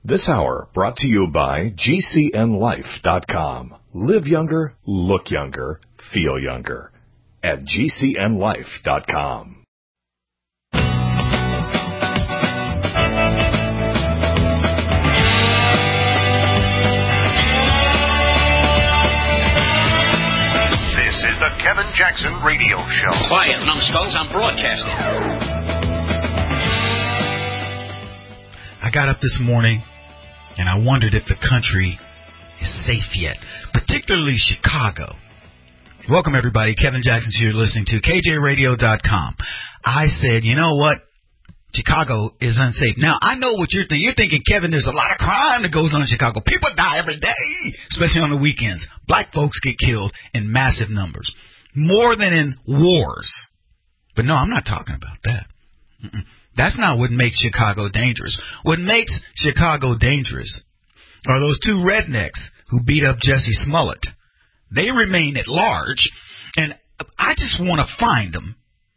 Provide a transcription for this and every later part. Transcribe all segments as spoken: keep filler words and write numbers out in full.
This hour brought to you by G C N life dot com. Live younger, look younger, feel younger at G C N life dot com. The Kevin Jackson Radio Show. Quiet, numbskulls, I'm broadcasting. I got up this morning and I wondered if the country is safe yet, particularly Chicago. Welcome, everybody. Kevin Jackson's here listening to K J radio dot com. I said, you know what? Chicago is unsafe. Now, I know what you're thinking. You're thinking, Kevin, there's a lot of crime that goes on in Chicago. People die every day, especially on the weekends. Black folks get killed in massive numbers, more than in wars. But no, I'm not talking about that. Mm-mm. That's not what makes Chicago dangerous. What makes Chicago dangerous are those two rednecks who beat up Jesse Smollett. They remain at large, and I just want to find them.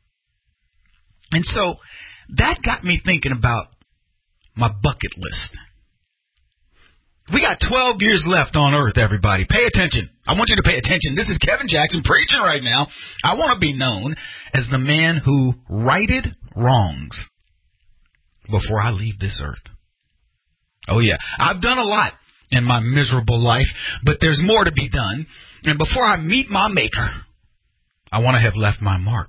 And so that got me thinking about my bucket list. We got twelve years left on Earth, everybody. Pay attention. I want you to pay attention. This is Kevin Jackson preaching right now. I want to be known as the man who righted wrongs before I leave this earth. Oh, yeah. I've done a lot in my miserable life, but there's more to be done. And before I meet my maker, I want to have left my mark.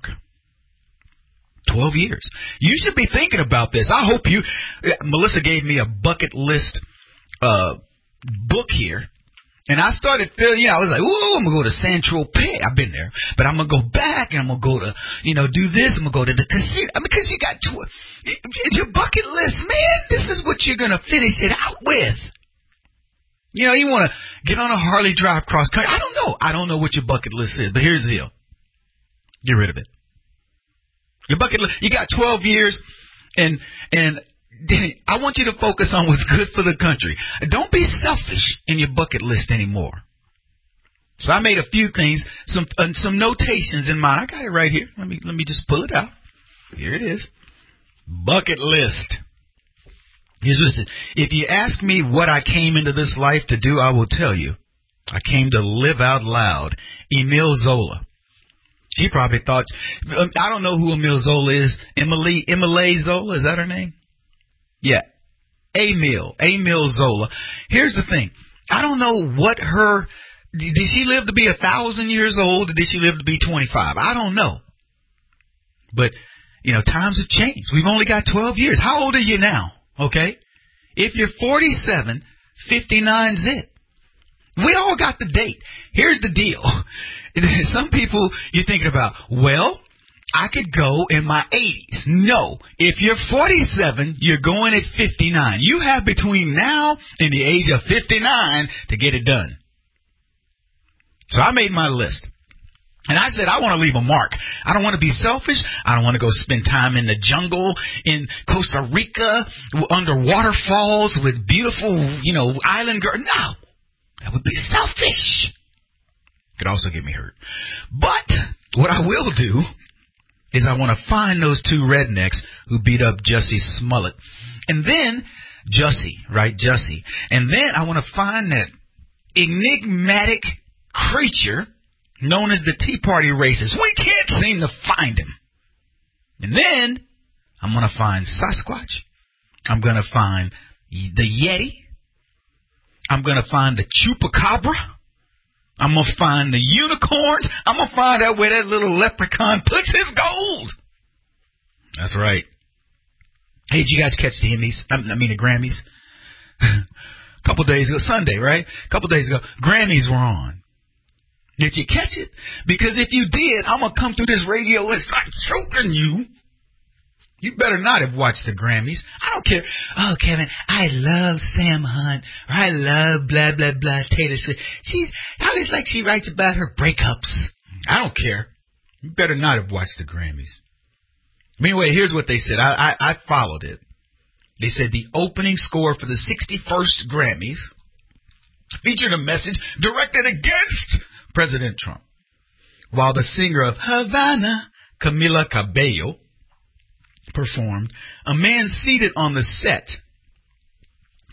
Twelve years. You should be thinking about this. I hope you, Melissa gave me a bucket list uh, book here. And I started feeling, you know, I was like, ooh, I'm going to go to San Tropez. I've been there. But I'm going to go back and I'm going to go to, you know, do this. I'm going to go to the casino. I mean, because you got to, it's your bucket list, man. This is what you're going to finish it out with. You know, you want to get on a Harley, drive cross country. I don't know. I don't know what your bucket list is. But here's the deal. Get rid of it. Your bucket list, you got twelve years, and and I want you to focus on what's good for the country. Don't be selfish in your bucket list anymore. So I made a few things, some uh, some notations in mind. I got it right here. Let me let me just pull it out. Here it is. Bucket list. Here's listen. If you ask me what I came into this life to do, I will tell you. I came to live out loud. Emile Zola. She probably thought, I don't know who Emile Zola is. Emily, Emily Zola, is that her name? Yeah. Emile, Emile Zola. Here's the thing. I don't know what her, did she live to be a thousand years old or did she live to be twenty-five? I don't know. But, you know, times have changed. We've only got twelve years. How old are you now? Okay. If you're forty-seven, fifty-nine's it. We all got the date. Here's the deal. Some people you're thinking about, well, I could go in my eighties. No. If you're forty-seven, you're going at fifty-nine. You have between now and the age of fifty-nine to get it done. So I made my list. And I said, I want to leave a mark. I don't want to be selfish. I don't want to go spend time in the jungle in Costa Rica under waterfalls with beautiful, you know, island girls. No. That would be selfish. Could also get me hurt. But what I will do is I want to find those two rednecks who beat up Jussie Smollett. And then, Jussie, right, Jussie. And then I want to find that enigmatic creature known as the Tea Party racist. We can't seem to find him. And then I'm going to find Sasquatch. I'm going to find the Yeti. I'm going to find the Chupacabra. I'm going to find the unicorns. I'm going to find out where that little leprechaun puts his gold. That's right. Hey, did you guys catch the Emmys? I mean the Grammys? A couple days ago, Sunday, right? A couple days ago, Grammys were on. Did you catch it? Because if you did, I'm going to come through this radio and start choking you. You better not have watched the Grammys. I don't care. Oh, Kevin, I love Sam Hunt. Or I love blah, blah, blah, Taylor Swift. She's, I always like she writes about her breakups. I don't care. You better not have watched the Grammys. Anyway, here's what they said. I, I, I followed it. They said the opening score for the sixty-first Grammys featured a message directed against President Trump. While the singer of Havana, Camila Cabello, performed, a man seated on the set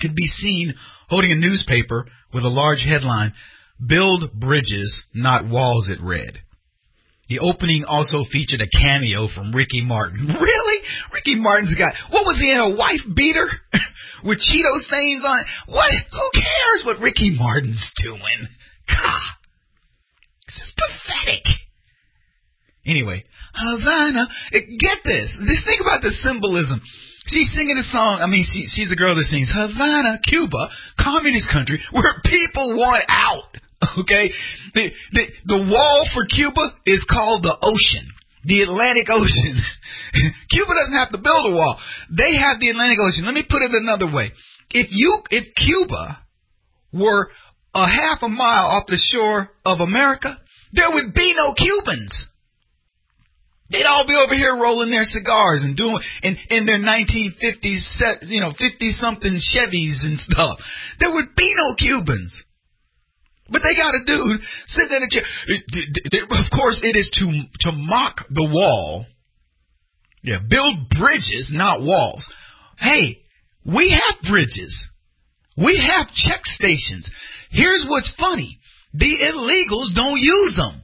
could be seen holding a newspaper with a large headline, "Build Bridges, Not Walls," it read. The opening also featured a cameo from Ricky Martin. Really? Ricky Martin's got, what was he in, a wife beater with Cheeto stains on it? What? Who cares what Ricky Martin's doing? God, this is pathetic. Anyway, Havana, get this. Just think about the symbolism. She's singing a song. I mean, she, she's a girl that sings Havana, Cuba, communist country where people want out. Okay, the, the the wall for Cuba is called the ocean, the Atlantic Ocean. Cuba doesn't have to build a wall; they have the Atlantic Ocean. Let me put it another way: if you if Cuba were a half a mile off the shore of America, there would be no Cubans. They'd all be over here rolling their cigars and doing in in their nineteen fifties, you know, fifty something Chevys and stuff. There would be no Cubans. But they got a dude sitting in a chair. Of course, it is to to mock the wall. Yeah, build bridges, not walls. Hey, we have bridges. We have check stations. Here's what's funny. The illegals don't use them.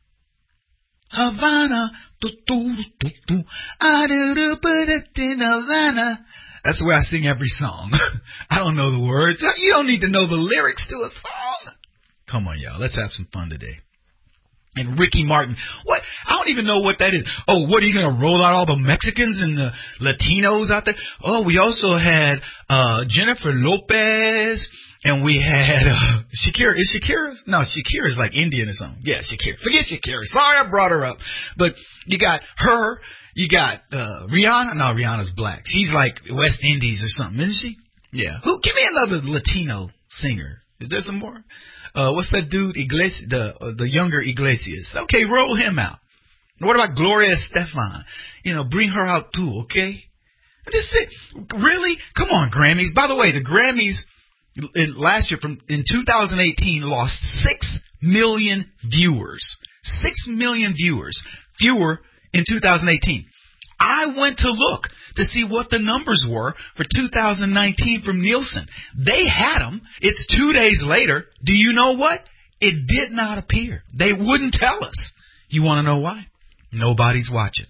Havana, do, do, do, do, I do, do, put it in Havana. That's the way I sing every song. I don't know the words. You don't need to know the lyrics to a song. Come on, y'all. Let's have some fun today. And Ricky Martin. What? I don't even know what that is. Oh, what, are you going to roll out all the Mexicans and the Latinos out there? Oh, we also had uh Jennifer Lopez, and we had uh, Shakira. Is Shakira? No, Shakira is like Indian or something. Yeah, Shakira. Forget Shakira. Sorry I brought her up. But you got her. You got uh Rihanna. No, Rihanna's black. She's like West Indies or something, isn't she? Yeah. Who? Give me another Latino singer. Is there some more? Uh, what's that dude, Iglesias, the uh, the younger Iglesias? Okay, roll him out. What about Gloria Estefan? You know, bring her out too, okay? Just say, really? Come on, Grammys. By the way, the Grammys in, last year, from in two thousand eighteen, lost six million viewers. Six million viewers fewer in two thousand eighteen. I went to look to see what the numbers were for two thousand nineteen from Nielsen. They had them. It's two days later. Do you know what? It did not appear. They wouldn't tell us. You want to know why? Nobody's watching.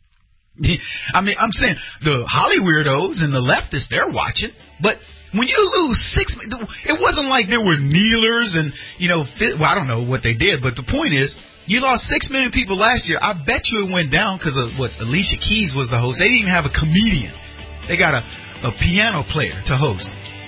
I mean, I'm saying the Holly weirdos and the leftists, they're watching. But when you lose six, it wasn't like there were kneelers and, you know, well, I don't know what they did. But the point is, you lost six million people last year. I bet you it went down because of what Alicia Keys was the host. They didn't even have a comedian. They got a, a piano player to host.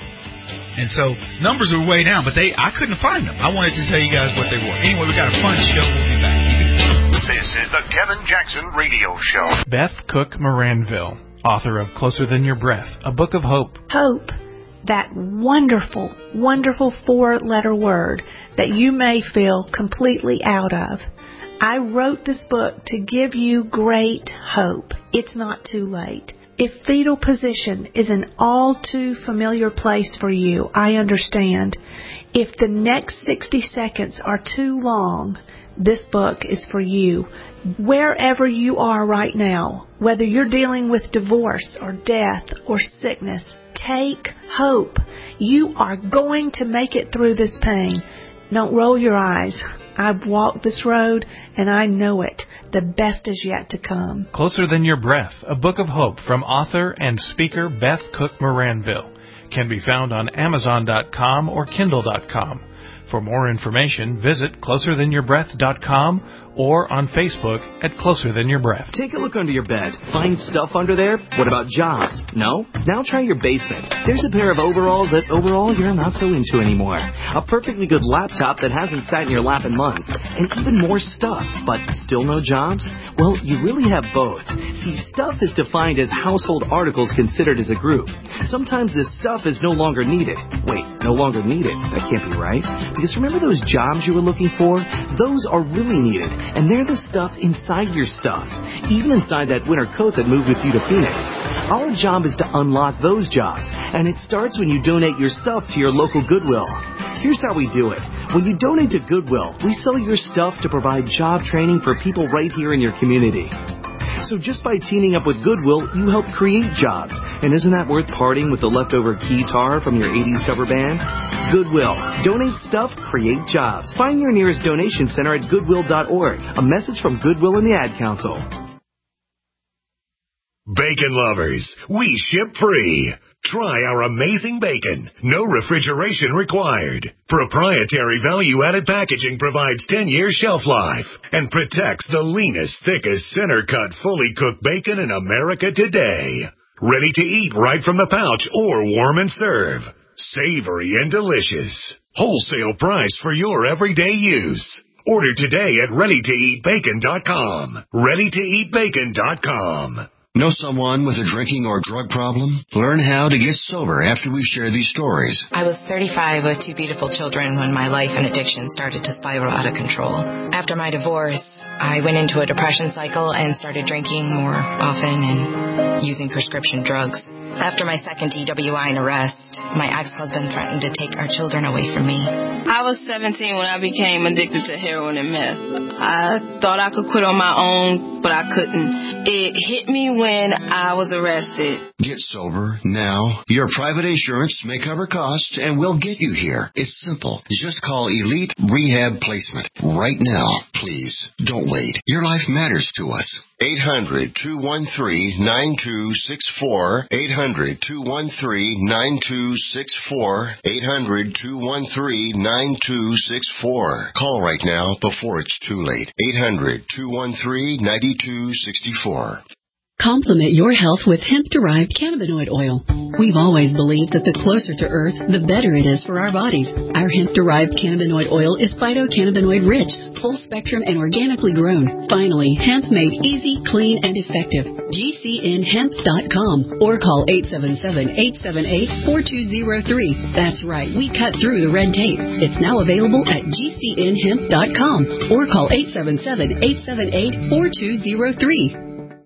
And so numbers were way down, but they I couldn't find them. I wanted to tell you guys what they were. Anyway, we got a fun show. We'll be back. This is the Kevin Jackson Radio Show. Beth Cook Moranville, author of Closer Than Your Breath, a book of hope. Hope, that wonderful, wonderful four-letter word that you may feel completely out of. I wrote this book to give you great hope. It's not too late. If fetal position is an all too familiar place for you, I understand. If the next sixty seconds are too long, this book is for you. Wherever you are right now, whether you're dealing with divorce or death or sickness, take hope. You are going to make it through this pain. Don't roll your eyes. I've walked this road, and I know it. The best is yet to come. Closer Than Your Breath, a book of hope from author and speaker Beth Cook Moranville, can be found on Amazon dot com or Kindle dot com. For more information, visit closer than your breath dot com or on Facebook at Closer Than Your Breath. Take a look under your bed. Find stuff under there? What about jobs? No? Now try your basement. There's a pair of overalls that overall you're not so into anymore. A perfectly good laptop that hasn't sat in your lap in months. And even more stuff, but still no jobs? Well, you really have both. See, stuff is defined as household articles considered as a group. Sometimes this stuff is no longer needed. Wait, no longer needed? That can't be right. Because remember those jobs you were looking for? Those are really needed. And they're the stuff inside your stuff, even inside that winter coat that moved with you to Phoenix. Our job is to unlock those jobs, and it starts when you donate your stuff to your local Goodwill. Here's how we do it. When you donate to Goodwill, we sell your stuff to provide job training for people right here in your community. So just by teaming up with Goodwill, you help create jobs. And isn't that worth parting with the leftover keytar from your eighties cover band? Goodwill. Donate stuff, create jobs. Find your nearest donation center at goodwill dot org. A message from Goodwill and the Ad Council. Bacon lovers, we ship free. Try our amazing bacon. No refrigeration required. Proprietary value-added packaging provides ten years shelf life and protects the leanest, thickest, center-cut, fully cooked bacon in America today. Ready to eat right from the pouch or warm and serve. Savory and delicious. Wholesale price for your everyday use. Order today at ready to eat bacon dot com. ready to eat bacon dot com. Know someone with a drinking or drug problem? Learn how to get sober after we share these stories. I was thirty-five with two beautiful children when my life and addiction started to spiral out of control. After my divorce, I went into a depression cycle and started drinking more often and using prescription drugs. After my second D W I and arrest, my ex-husband threatened to take our children away from me. I was seventeen when I became addicted to heroin and meth. I thought I could quit on my own, but I couldn't. It hit me when I was arrested. Get sober now. Your private insurance may cover costs and we'll get you here. It's simple. Just call Elite Rehab Placement right now. Please, don't wait. Your life matters to us. eight hundred, two one three, nine two six four. eight hundred, two one three, nine two six four. eight hundred, two one three, nine two six four. Call right now before it's too late. eight hundred, two one three, nine two six four. Complement your health with hemp-derived cannabinoid oil. We've always believed that the closer to Earth, the better it is for our bodies. Our hemp-derived cannabinoid oil is phytocannabinoid-rich, full-spectrum, and organically grown. Finally, hemp made easy, clean, and effective. G C N hemp dot com or call eight seven seven, eight seven eight, four two zero three. That's right, we cut through the red tape. It's now available at G C N hemp dot com or call eight seven seven, eight seven eight, four two zero three.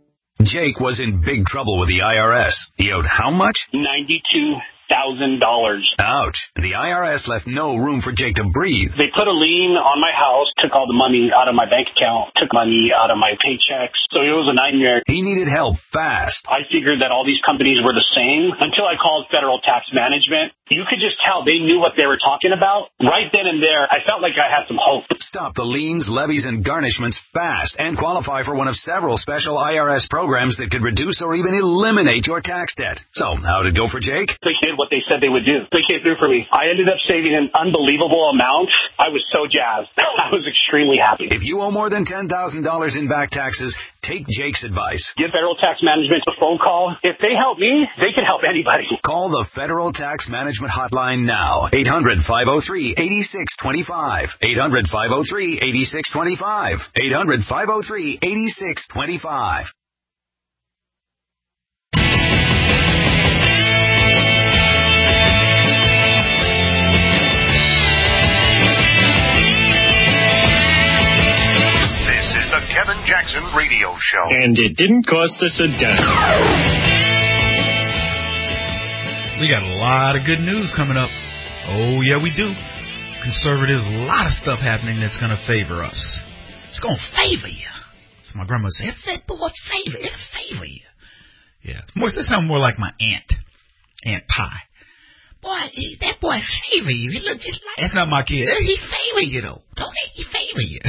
Jake was in big trouble with the I R S. He owed how much? ninety-two thousand dollars. Ouch. The I R S left no room for Jake to breathe. They put a lien on my house, took all the money out of my bank account, took money out of my paychecks. So it was a nightmare. He needed help fast. I figured that all these companies were the same until I called Federal Tax Management. You could just tell they knew what they were talking about. Right then and there, I felt like I had some hope. Stop the liens, levies, and garnishments fast and qualify for one of several special I R S programs that could reduce or even eliminate your tax debt. So, how'd it go for Jake? They did what they said they would do. They came through for me. I ended up saving an unbelievable amount. I was so jazzed. I was extremely happy. If you owe more than ten thousand dollars in back taxes, take Jake's advice. Give Federal Tax Management a phone call. If they help me, they can help anybody. Call the Federal Tax Management Hotline now. eight hundred, five oh three, eight six two five. eight hundred, five oh three, eight six two five. eight hundred, five oh three, eight six two five. The Kevin Jackson Radio Show. And it didn't cost us a dime. We got a lot of good news coming up. Oh, yeah, we do. Conservatives, a lot of stuff happening that's going to favor us. It's going to favor you. So my grandma said, that boy favor, it'll favor you. Yeah. More, that sounds more like my aunt, Aunt Pie. Boy, that boy favor you. He looks just like... That's not my kid. He favor you, though. Don't he? He favor you.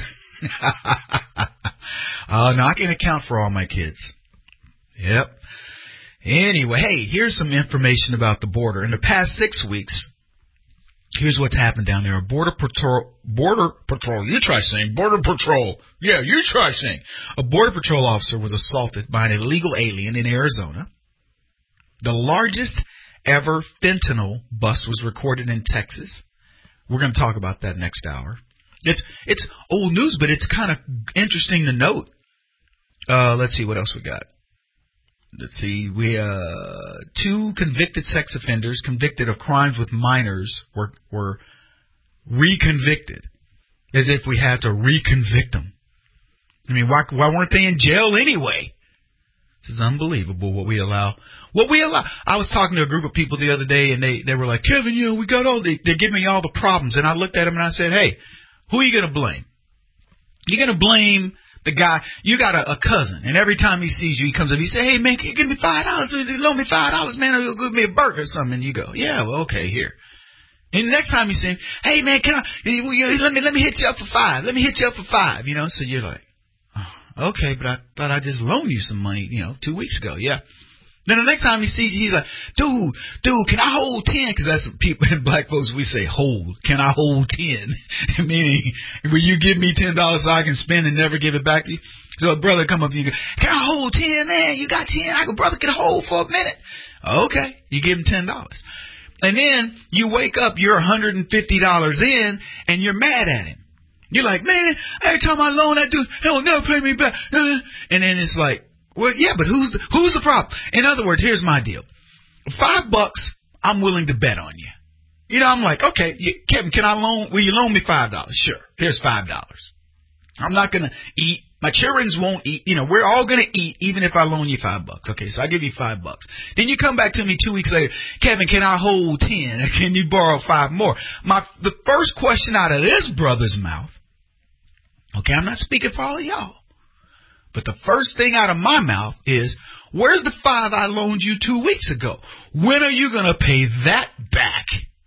uh, no, I can account for all my kids. Yep. Anyway, hey, here's some information about the border. In the past six weeks, here's what's happened down there. A border patrol, border patrol, you try saying, border patrol. Yeah, you try saying. A border patrol officer was assaulted by an illegal alien in Arizona. The largest ever fentanyl bust was recorded in Texas. We're going to talk about that next hour. It's it's old news, but it's kind of interesting to note. Uh, let's see what else we got. Let's see. We uh, two convicted sex offenders convicted of crimes with minors were were reconvicted, as if we had to reconvict them. I mean, why why weren't they in jail anyway? This is unbelievable what we allow. What we allow. I was talking to a group of people the other day, and they they were like, Kevin, you know, we got all the, they give me all the problems, and I looked at them and I said, hey. Who are you going to blame? You're going to blame The guy, you got a, a cousin, and every time he sees you, he comes up, he say, hey, man, can you give me five dollars? Loan me five dollars, man, or you'll give me a burger or something. And you go, yeah, well, okay, here. And the next time you see him, hey, man, can I, let me, let me hit you up for five. Let me hit you up for five, you know. So you're like, oh, okay, but I thought I just loaned you some money, you know, two weeks ago. Yeah. Then the next time he sees you, he's like, dude, dude, can I hold ten? Because that's what people in black folks, we say, hold. Can I hold ten? Meaning, will you give me ten dollars so I can spend and never give it back to you? So a brother come up to you and go, can I hold ten, man? You got ten? I go, brother, can I hold for a minute? Okay. You give him ten dollars. And then you wake up, you're one hundred fifty dollars in, and you're mad at him. You're like, man, every time I loan that dude, he'll never pay me back. And then it's like, well, yeah, but who's the, who's the problem? In other words, here's my deal. Five bucks, I'm willing to bet on you. You know, I'm like, okay, you, Kevin, can I loan, will you loan me five dollars? Sure. Here's five dollars. I'm not going to eat. My children won't eat. You know, we're all going to eat even if I loan you five bucks. Okay, so I give you five bucks. Then you come back to me two weeks later, Kevin, can I hold ten? Can you borrow five more? My The first question out of this brother's mouth, okay, I'm not speaking for all of y'all, but the first thing out of my mouth is, where's the five I loaned you two weeks ago? When are you going to pay that back?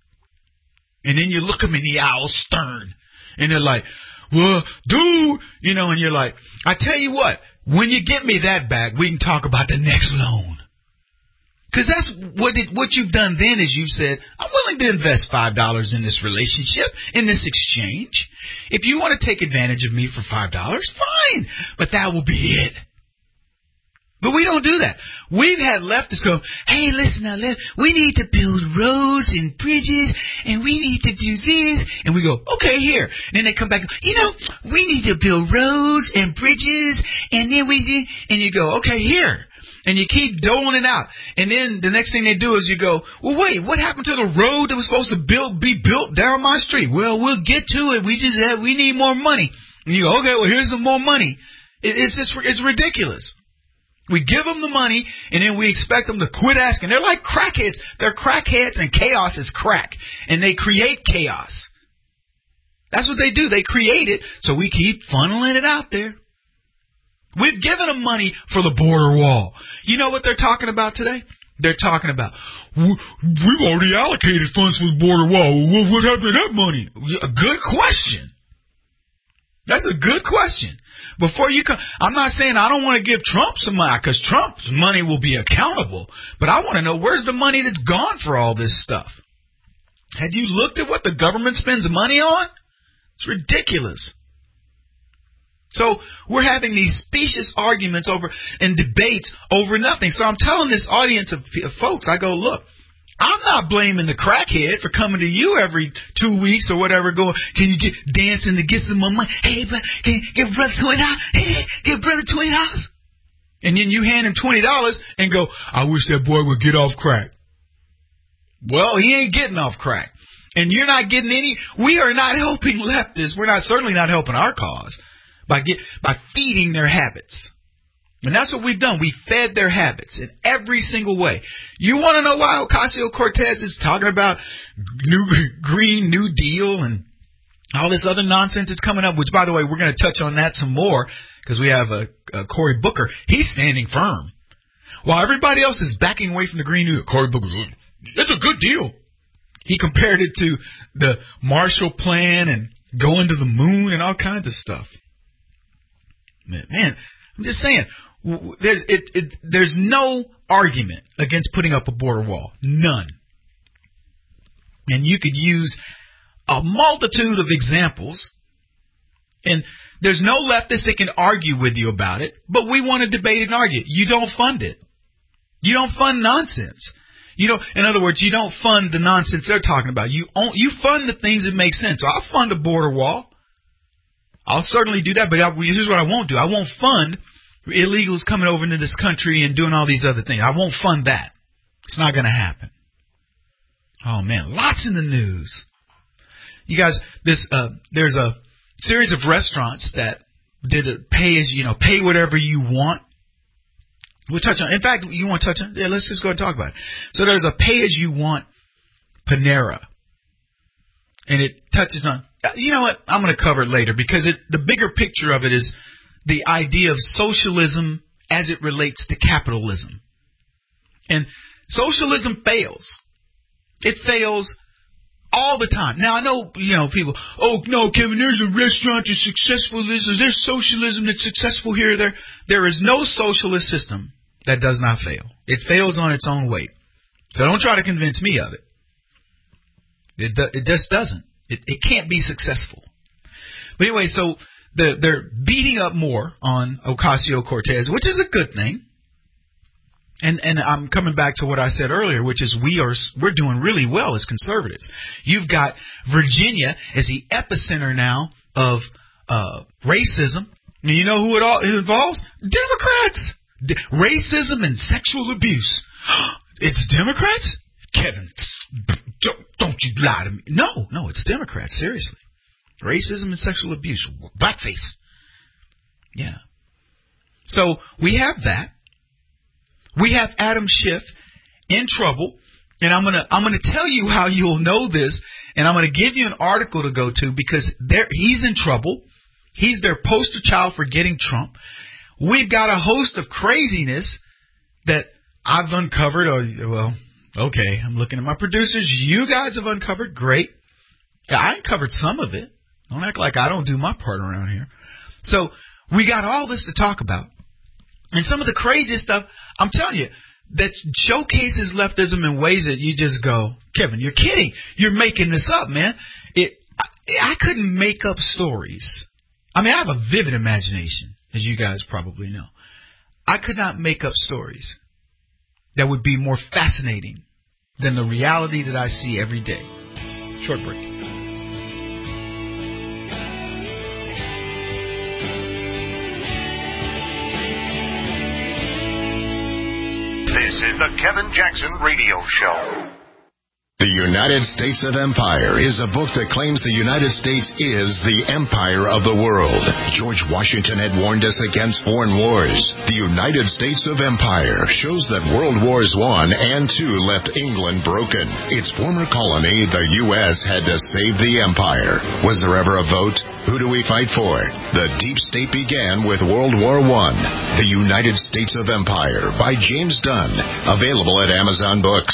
And then you look them in the eye stern, and they're like, well, dude, you know, and you're like, I tell you what, when you get me that back, we can talk about the next loan. Because that's what it, what you've done then is you've said, I'm willing to invest five dollars in this relationship, in this exchange. If you want to take advantage of me for five dollars, fine. But that will be it. But we don't do that. We've had leftists go, hey, listen, now, we need to build roads and bridges, and we need to do this. And we go, okay, here. And then they come back, you know, we need to build roads and bridges, and then we do, and you go, okay, here. And you keep doling it out. And then the next thing they do is you go, well, wait, what happened to the road that was supposed to build, be built down my street? Well, we'll get to it. We just have, we need more money. And you go, okay, well, here's some more money. It, it's just, it's ridiculous. We give them the money, and then we expect them to quit asking. They're like crackheads. They're crackheads, and chaos is crack. And they create chaos. That's what they do. They create it, so we keep funneling it out there. We've given them money for the border wall. You know what they're talking about today? They're talking about, we've already allocated funds for the border wall. What happened to that money? A good question. That's a good question. Before you come, I'm not saying I don't want to give Trump some money, because Trump's money will be accountable. But I want to know, where's the money that's gone for all this stuff? Had you looked at what the government spends money on? It's ridiculous. So we're having these specious arguments over and debates over nothing. So I'm telling this audience of, of folks, I go, look, I'm not blaming the crackhead for coming to you every two weeks or whatever, going, can you get dancing to get some more money? Hey, but can you give brother twenty dollars? Hey, give brother twenty dollars. And then you hand him twenty dollars and go, I wish that boy would get off crack. Well, he ain't getting off crack. And you're not getting any, we are not helping leftists. We're not certainly not helping our cause by get, by feeding their habits. And that's what we've done. We fed their habits in every single way. You want to know why Ocasio-Cortez is talking about new Green New Deal and all this other nonsense that's coming up, which, by the way, we're going to touch on that some more because we have a, a Cory Booker. He's standing firm. While everybody else is backing away from the Green New Deal, Cory Booker, it's a good deal. He compared it to the Marshall Plan and going to the moon and all kinds of stuff. Man, man I'm just saying. There's, it, it, there's no argument against putting up a border wall. None. And you could use a multitude of examples. And there's no leftist that can argue with you about it. But we want to debate and argue. You don't fund it. You don't fund nonsense. You don't, in other words, you don't fund the nonsense they're talking about. You, own, you fund the things that make sense. So I'll fund a border wall. I'll certainly do that. But I, here's what I won't do. I won't fund illegals coming over into this country and doing all these other things. I won't fund that. It's not going to happen. Oh, man. Lots in the news. You guys, this uh, there's a series of restaurants that did a pay as, you know, pay whatever you want. We'll touch on, in fact, you want to touch on, yeah, let's just go and talk about it. So there's a pay as you want Panera. And it touches on, you know what, I'm going to cover it later because it, the bigger picture of it is the idea of socialism as it relates to capitalism. And socialism fails. It fails all the time. Now, I know, you know, people, oh, no, Kevin, there's a restaurant that's successful. This is there's socialism that's successful here or there. There is no socialist system that does not fail. It fails on its own weight. So don't try to convince me of it. It, do, it just doesn't. It, it can't be successful. But anyway, so the, they're beating up more on Ocasio-Cortez, which is a good thing. And and I'm coming back to what I said earlier, which is we are we're doing really well as conservatives. You've got Virginia as the epicenter now of uh, racism. And you know who it all involves? Democrats. De- racism and sexual abuse. It's Democrats? Kevin, don't, don't you lie to me. No, no, it's Democrats. Seriously. Racism and sexual abuse. Blackface. Yeah. So we have that. We have Adam Schiff in trouble, and I'm gonna I'm gonna tell you how you'll know this, and I'm gonna give you an article to go to because there he's in trouble. He's their poster child for getting Trump. We've got a host of craziness that I've uncovered. Oh, well, okay, I'm looking at my producers. You guys have uncovered. Great. Yeah, I uncovered some of it. Don't act like I don't do my part around here. So we got all this to talk about. And some of the craziest stuff, I'm telling you, that showcases leftism in ways that you just go, Kevin, you're kidding. You're making this up, man. It, I, I couldn't make up stories. I mean, I have a vivid imagination, as you guys probably know. I could not make up stories that would be more fascinating than the reality that I see every day. Short break. This is the Kevin Jackson Radio Show. The United States of Empire is a book that claims the United States is the empire of the world. George Washington had warned us against foreign wars. The United States of Empire shows that World Wars One and Two left England broken. Its former colony, the U S, had to save the empire. Was there ever a vote? Who do we fight for? The deep state began with World War One. The United States of Empire by James Dunn. Available at Amazon Books.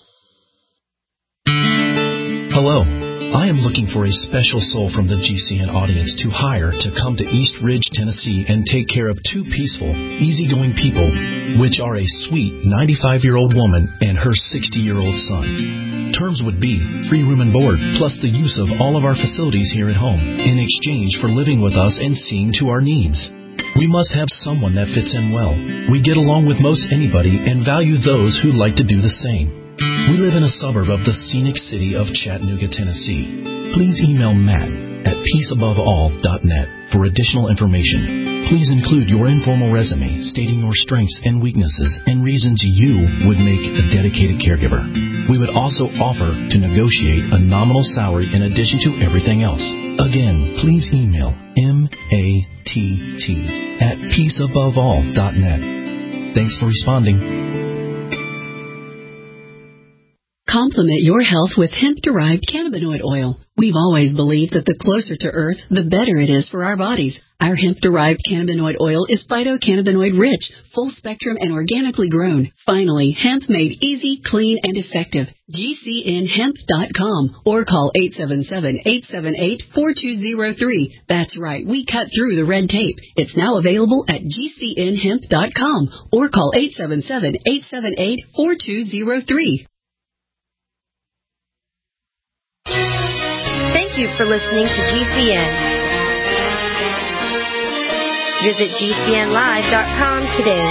Hello. I am looking for a special soul from the G C N audience to hire to come to East Ridge, Tennessee and take care of two peaceful, easygoing people, which are a sweet ninety-five-year-old woman and her sixty-year-old son. Terms would be free room and board, plus the use of all of our facilities here at home, in exchange for living with us and seeing to our needs. We must have someone that fits in well. We get along with most anybody and value those who like to do the same. We live in a suburb of the scenic city of Chattanooga, Tennessee. Please email Matt at peace above all dot net for additional information. Please include your informal resume stating your strengths and weaknesses and reasons you would make a dedicated caregiver. We would also offer to negotiate a nominal salary in addition to everything else. Again, please email M A T T at peace above all dot net. Thanks for responding. Complement your health with hemp-derived cannabinoid oil. We've always believed that the closer to Earth, the better it is for our bodies. Our hemp-derived cannabinoid oil is phytocannabinoid rich, full-spectrum, and organically grown. Finally, hemp made easy, clean, and effective. G C N hemp dot com or call eight seven seven, eight seven eight, four two zero three. That's right, we cut through the red tape. It's now available at G C N hemp dot com or call eight seven seven, eight seven eight, four two zero three. Thank you for listening to G C N. Visit G C N live dot com today.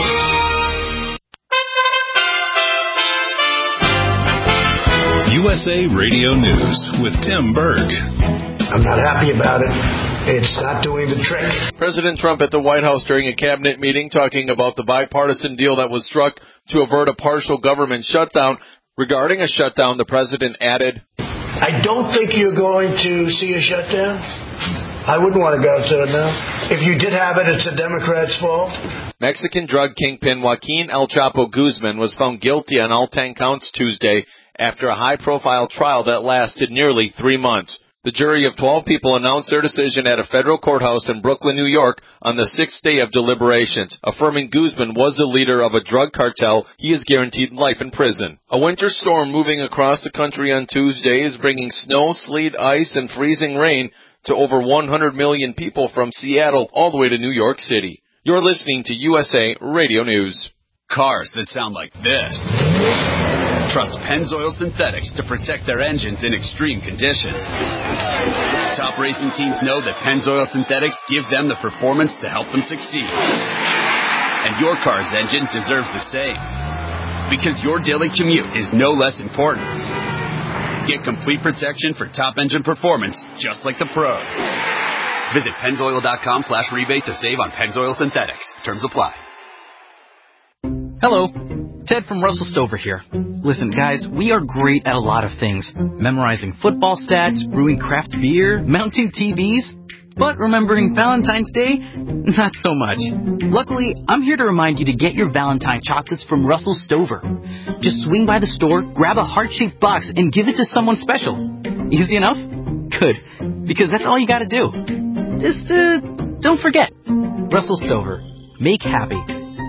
U S A Radio News with Tim Berg. I'm not happy about it. It's not doing the trick. President Trump at the White House during a cabinet meeting talking about the bipartisan deal that was struck to avert a partial government shutdown. Regarding a shutdown, the president added, I don't think you're going to see a shutdown. I wouldn't want to go to it now. If you did have it, it's the Democrats' fault. Mexican drug kingpin Joaquin El Chapo Guzman was found guilty on all ten counts Tuesday after a high-profile trial that lasted nearly three months. The jury of twelve people announced their decision at a federal courthouse in Brooklyn, New York on the sixth day of deliberations, affirming Guzman was the leader of a drug cartel. He is guaranteed life in prison. A winter storm moving across the country on Tuesday is bringing snow, sleet, ice, and freezing rain to over one hundred million people from Seattle all the way to New York City. You're listening to U S A Radio News. Cars that sound like this. Trust Pennzoil Synthetics to protect their engines in extreme conditions. Top racing teams know that Pennzoil Synthetics give them the performance to help them succeed. And your car's engine deserves the same. Because your daily commute is no less important. Get complete protection for top engine performance, just like the pros. Visit Pennzoil.com slash rebate to save on Pennzoil Synthetics. Terms apply. Hello, Ted from Russell Stover here. Listen, guys, we are great at a lot of things. Memorizing football stats, brewing craft beer, mounting T Vs. But remembering Valentine's Day? Not so much. Luckily, I'm here to remind you to get your Valentine chocolates from Russell Stover. Just swing by the store, grab a heart-shaped box, and give it to someone special. Easy enough? Good. Because that's all you gotta do. Just, uh, don't forget. Russell Stover. Make happy.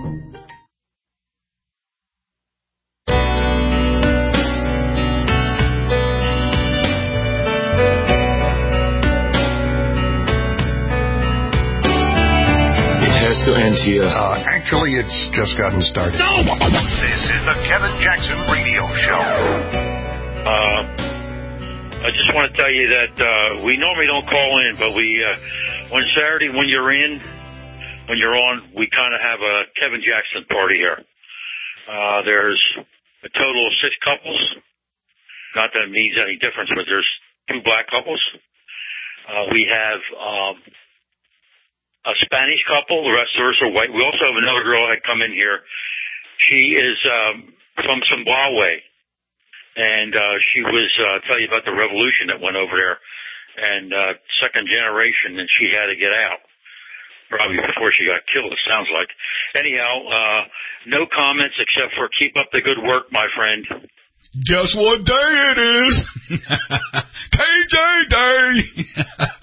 To end here. Uh, actually, it's just gotten started. No! This is the Kevin Jackson Radio Show. Uh, I just want to tell you that uh, we normally don't call in, but we, uh, on Saturday when you're in, when you're on, we kind of have a Kevin Jackson party here. Uh, there's a total of six couples. Not that it means any difference, but there's two black couples. Uh, we have... Um, a Spanish couple, the rest of us are white. We also have another girl that come in here. She is um, from Zimbabwe, and uh, she was uh, tell you about the revolution that went over there, and uh, second generation, and she had to get out probably before she got killed. It sounds like. Anyhow, uh, no comments except for keep up the good work, my friend. Guess what day it is? K J Day.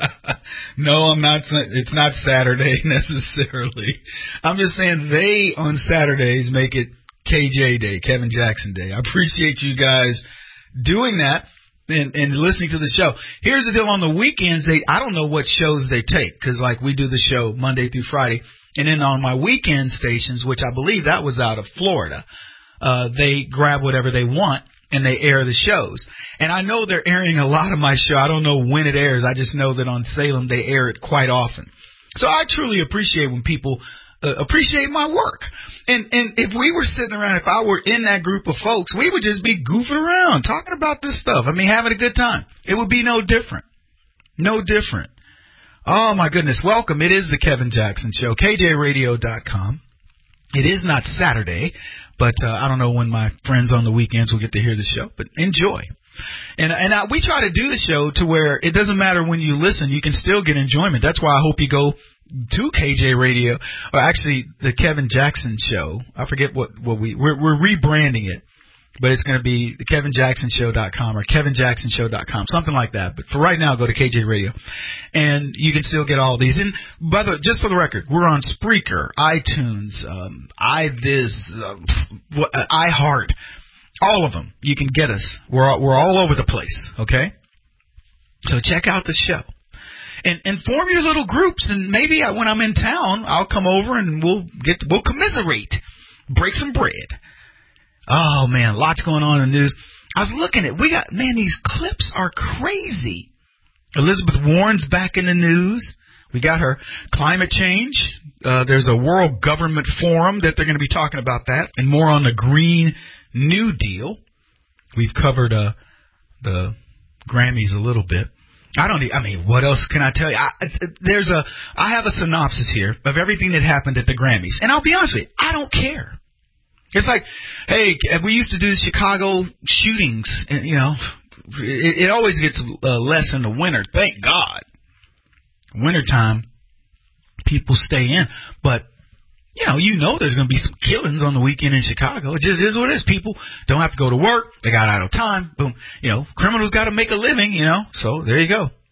No, I'm not. It's not Saturday necessarily. I'm just saying they on Saturdays make it K J Day, Kevin Jackson Day. I appreciate you guys doing that and, and listening to the show. Here's the deal: on the weekends, they I don't know what shows they take because like we do the show Monday through Friday, and then on my weekend stations, which I believe that was out of Florida, uh, they grab whatever they want. And they air the shows. And I know they're airing a lot of my show. I don't know when it airs. I just know that on Salem they air it quite often. So I truly appreciate when people uh, appreciate my work. And and if we were sitting around, if I were in that group of folks, we would just be goofing around, talking about this stuff. I mean, having a good time. It would be no different. No different. Oh, my goodness. Welcome. It is the Kevin Jackson Show, K J radio dot com. It is not Saturday, but uh, I don't know when my friends on the weekends will get to hear the show, but enjoy. And and I, we try to do the show to where it doesn't matter when you listen, you can still get enjoyment. That's why I hope you go to K J Radio, or actually the Kevin Jackson Show. I forget what, what we, we're, we're rebranding it, but it's going to be the Kevin Jackson Show dot com or Kevin Jackson Show dot com, something like that. But for right now, go to K J Radio, and you can still get all these. And by the just for the record, we're on Spreaker, iTunes, um, iViz, uh, iHeart, all of them. You can get us. We're all, we're all over the place. Okay, so check out the show. And, and form your little groups, and maybe I, when I'm in town, I'll come over and we'll get we'll commiserate, break some bread. Oh, man, lots going on in the news. I was looking at, we got, man, these clips are crazy. Elizabeth Warren's back in the news. We got her climate change. Uh, there's a World Government Forum that they're going to be talking about that, and more on the Green New Deal. We've covered uh, the Grammys a little bit. I don't. I mean, what else can I tell you? I, there's a. I have a synopsis here of everything that happened at the Grammys, and I'll be honest with you, I don't care. It's like, hey, we used to do Chicago shootings, and, you know, it, it always gets uh, less in the winter. Thank God. Wintertime, people stay in, but you know, you know, there's going to be some killings on the weekend in Chicago. It just is what it is. People don't have to go to work. They got idle time. Boom. You know, criminals got to make a living, you know, so there you go.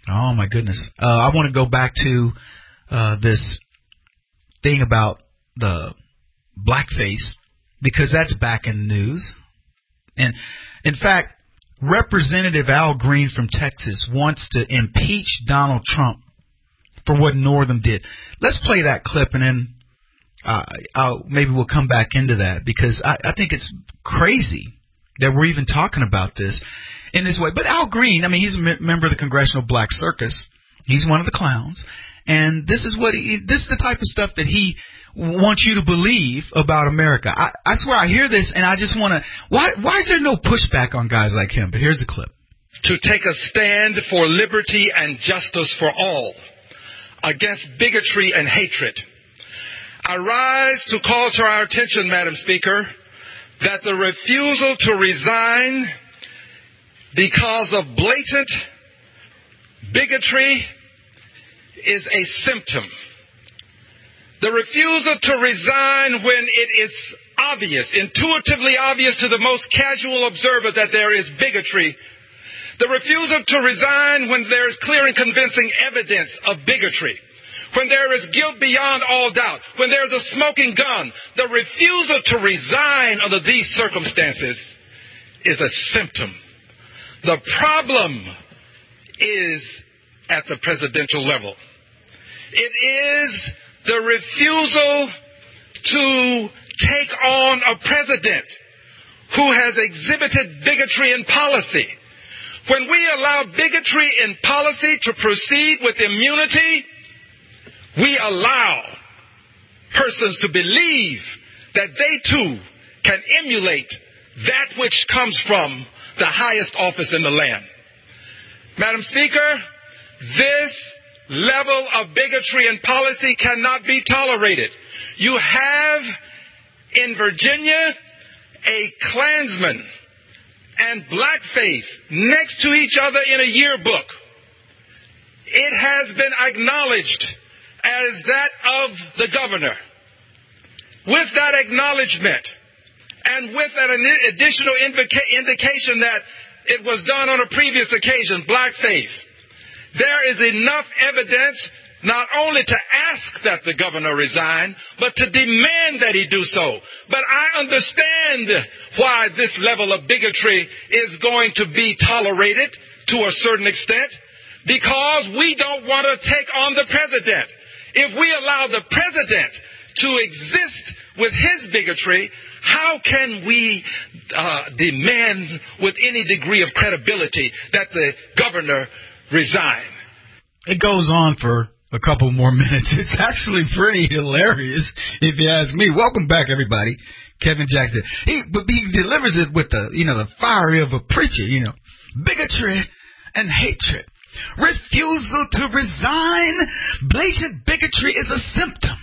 Oh, my goodness. Uh, I want to go back to uh, this thing about the blackface, because that's back in the news. And, in fact, Representative Al Green from Texas wants to impeach Donald Trump for what Northam did. Let's play that clip, and then uh, I'll, maybe we'll come back into that, because I, I think it's crazy that we're even talking about this in this way. But Al Green, I mean, he's a m- member of the Congressional Black Circus. He's one of the clowns. And this is what he, this is the type of stuff that he wants you to believe about America. I, I swear I hear this and I just want to, why, why is there no pushback on guys like him? But here's the clip. To take a stand for liberty and justice for all, against bigotry and hatred. I rise to call to our attention, Madam Speaker, that the refusal to resign because of blatant bigotry is a symptom. The refusal to resign when it is obvious, intuitively obvious to the most casual observer that there is bigotry. The refusal to resign when there is clear and convincing evidence of bigotry. When there is guilt beyond all doubt. When there is a smoking gun. The refusal to resign under these circumstances is a symptom. The problem is at the presidential level. It is the refusal to take on a president who has exhibited bigotry in policy. When we allow bigotry in policy to proceed with immunity, we allow persons to believe that they too can emulate that which comes from the highest office in the land. Madam Speaker, this level of bigotry in policy cannot be tolerated. You have in Virginia a Klansman and blackface next to each other in a yearbook. It has been acknowledged as that of the governor. With that acknowledgement and with that additional indica- indication that it was done on a previous occasion, blackface, there is enough evidence not only to ask that the governor resign, but to demand that he do so. But I understand why this level of bigotry is going to be tolerated to a certain extent, because we don't want to take on the president. If we allow the president to exist with his bigotry, how can we uh, demand with any degree of credibility that the governor resign? It goes on for a couple more minutes. It's actually pretty hilarious, if you ask me. Welcome back, everybody. Kevin Jackson. He, but he delivers it with the, you know, the fire of a preacher, you know. Bigotry and hatred. Refusal to resign. Blatant bigotry is a symptom.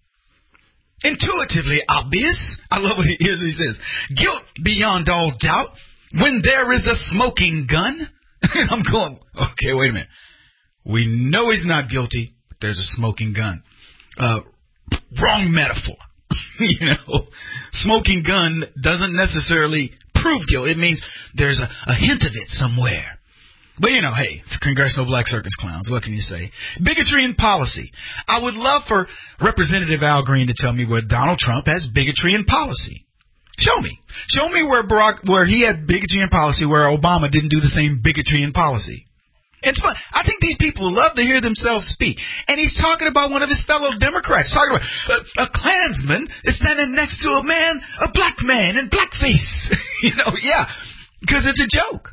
Intuitively obvious. I love what he, here's what he says. Guilt beyond all doubt. When there is a smoking gun. I'm going, okay, wait a minute. We know he's not guilty, but there's a smoking gun. Uh, wrong metaphor. You know, smoking gun doesn't necessarily prove guilt. It means there's a, a hint of it somewhere. But, you know, hey, it's Congressional Black Circus clowns. What can you say? Bigotry in policy. I would love for Representative Al Green to tell me where Donald Trump has bigotry in policy. Show me. Show me where Barack, where he had bigotry in policy, where Obama didn't do the same bigotry in policy. It's fun. I think these people love to hear themselves speak. And he's talking about one of his fellow Democrats. Talking about a, a Klansman is standing next to a man, a black man in blackface. You know, yeah, because it's a joke.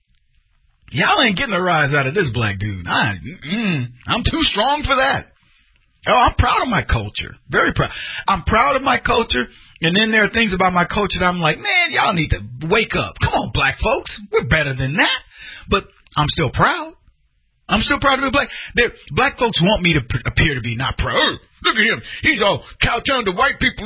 Y'all ain't getting a rise out of this black dude. I, mm, I'm too strong for that. Oh, I'm proud of my culture. Very proud. I'm proud of my culture. And then there are things about my culture that I'm like, man, y'all need to wake up. Come on, black folks. We're better than that. But I'm still proud. I'm still proud to be black. They're, black folks want me to p- appear to be not proud. Oh, look at him. He's all kowtowing to white people.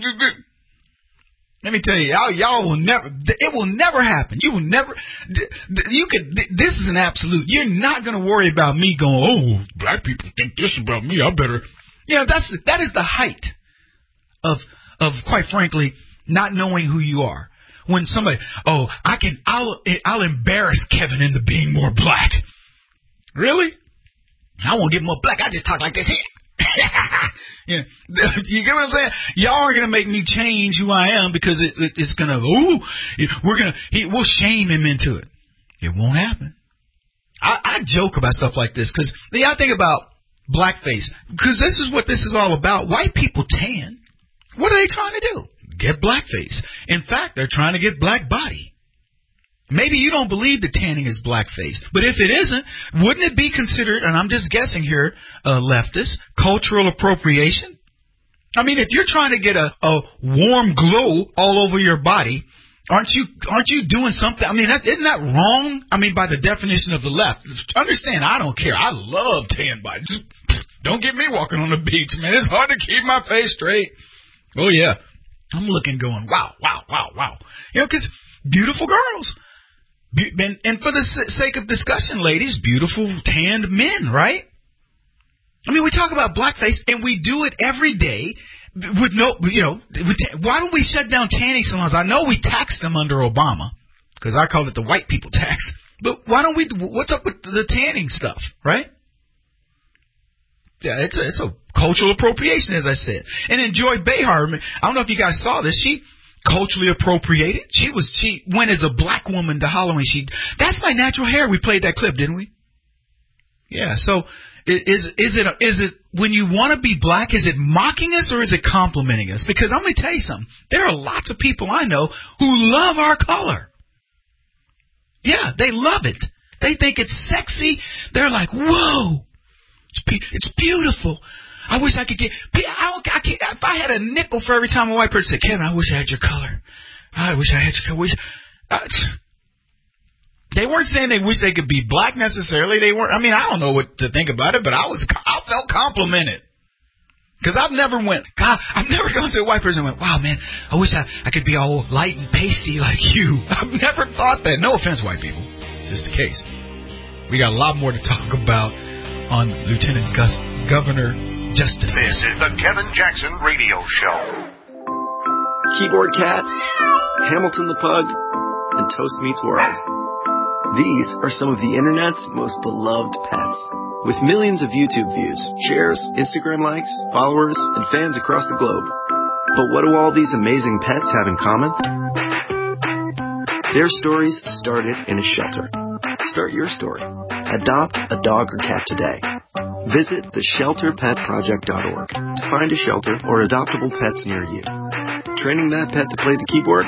Let me tell you, y'all, y'all will never, it will never happen. You will never, you could, this is an absolute. You're not going to worry about me going, oh, black people think this about me. I better, you know, that's, that is the height of, of quite frankly, not knowing who you are. When somebody, oh, I can, I'll, I'll embarrass Kevin into being more black. Really? I won't get more black. I just talk like this here. Yeah. You get what I'm saying? Y'all are going to make me change who I am because it, it, it's going to, ooh, we're going to, we'll shame him into it. It won't happen. I, I joke about stuff like this because yeah, I think about blackface because this is what this is all about. White people tan. What are they trying to do? Get blackface. In fact, they're trying to get black body. Maybe you don't believe that tanning is blackface, but if it isn't, wouldn't it be considered, and I'm just guessing here, uh, leftist, cultural appropriation? I mean, if you're trying to get a, a warm glow all over your body, aren't you aren't you doing something? I mean, that, isn't that wrong? I mean, by the definition of the left. Understand, I don't care. I love tan body. Just, don't get me walking on the beach, man. It's hard to keep my face straight. Oh, yeah. I'm looking going, wow, wow, wow, wow. You know, because beautiful girls. Be- and, and for the sake of discussion, ladies, beautiful tanned men, right? I mean, we talk about blackface, and we do it every day with no, you know, why don't we shut down tanning salons? I know we taxed them under Obama, because I call it the white people tax. But why don't we, what's up with the tanning stuff, right? Yeah, it's a, it's a cultural appropriation, as I said. And then Joy Behar, I don't know if you guys saw this, she culturally appropriated. She was, she went as a black woman to Halloween. She, that's my natural hair. We played that clip, didn't we? Yeah, so is is it is it when you want to be black, is it mocking us or is it complimenting us? Because I'm going to tell you something. There are lots of people I know who love our color. Yeah, they love it. They think it's sexy. They're like, whoa, it's, be- it's beautiful. I wish I could get, I, I can't, if I had a nickel for every time a white person said, Kevin, I wish I had your color. I wish I had your color. Wish, uh, they weren't saying they wish they could be black necessarily. They weren't, I mean, I don't know what to think about it, but I was, I felt complimented. Because I've never went, God, I've never gone to a white person and went, wow, man, I wish I, I could be all light and pasty like you. I've never thought that. No offense, white people. It's just the case. We got a lot more to talk about on Lieutenant Gus, Governor Justin. This is the Kevin Jackson Radio Show. Keyboard Cat, Hamilton the Pug, and Toast Meets World. These are some of the internet's most beloved pets. With millions of YouTube views, shares, Instagram likes, followers, and fans across the globe. But what do all these amazing pets have in common? Their stories started in a shelter. Start your story. Adopt a dog or cat today. Visit the shelter pet project dot org to find a shelter or adoptable pets near you. Training that pet to play the keyboard?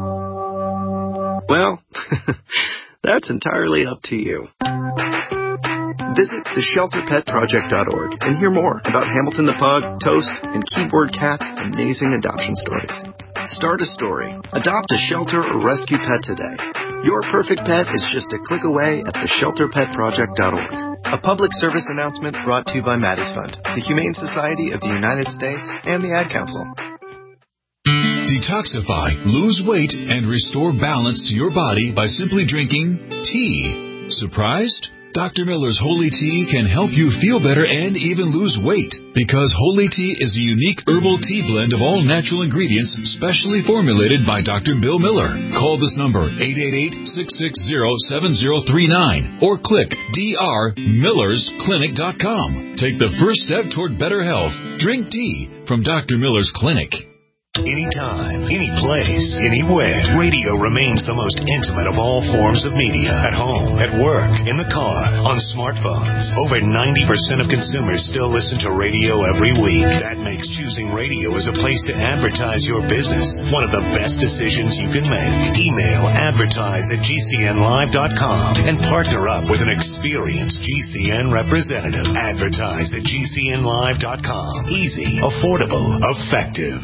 Well, that's entirely up to you. Visit the shelter pet project dot org and hear more about Hamilton the Pug, Toast, and Keyboard Cat's amazing adoption stories. Start a story. Adopt a shelter or rescue pet today. Your perfect pet is just a click away at the shelter pet project dot org. A public service announcement brought to you by Maddie's Fund, the Humane Society of the United States, and the Ad Council. Detoxify, lose weight, and restore balance to your body by simply drinking tea. Surprised? Doctor Miller's Holy Tea can help you feel better and even lose weight, because Holy Tea is a unique herbal tea blend of all natural ingredients specially formulated by Doctor Bill Miller. Call this number, eight eight eight, six six zero, seven zero three nine, or click d r millers clinic dot com. Take the first step toward better health. Drink tea from Doctor Miller's Clinic. Anytime, any place, anywhere, radio remains the most intimate of all forms of media. At home, at work, in the car, on smartphones. Over ninety percent of consumers still listen to radio every week. That makes choosing radio as a place to advertise your business one of the best decisions you can make. Email advertise at g c n live dot com and partner up with an experienced G C N representative. Advertise at g c n live dot com. Easy, affordable, effective.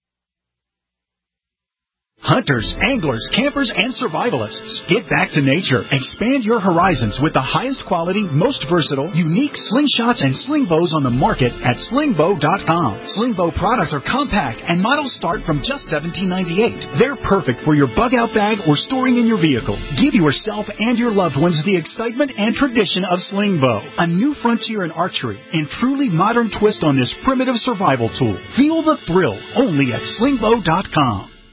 Hunters, anglers, campers, and survivalists. Get back to nature. Expand your horizons with the highest quality, most versatile, unique slingshots and sling bows on the market at sling bow dot com. Sling bow products are compact and models start from just seventeen ninety-eight. They're perfect for your bug out bag or storing in your vehicle. Give yourself and your loved ones the excitement and tradition of sling bow. A new frontier in archery and truly modern twist on this primitive survival tool. Feel the thrill only at sling bow dot com.